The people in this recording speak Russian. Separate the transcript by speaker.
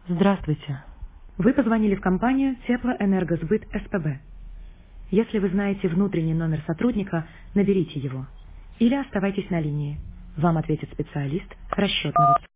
Speaker 1: Здравствуйте. Вы позвонили в компанию Теплоэнергосбыт СПБ. Если вы знаете внутренний номер сотрудника, наберите его. Или оставайтесь на линии. Вам ответит специалист расчетного.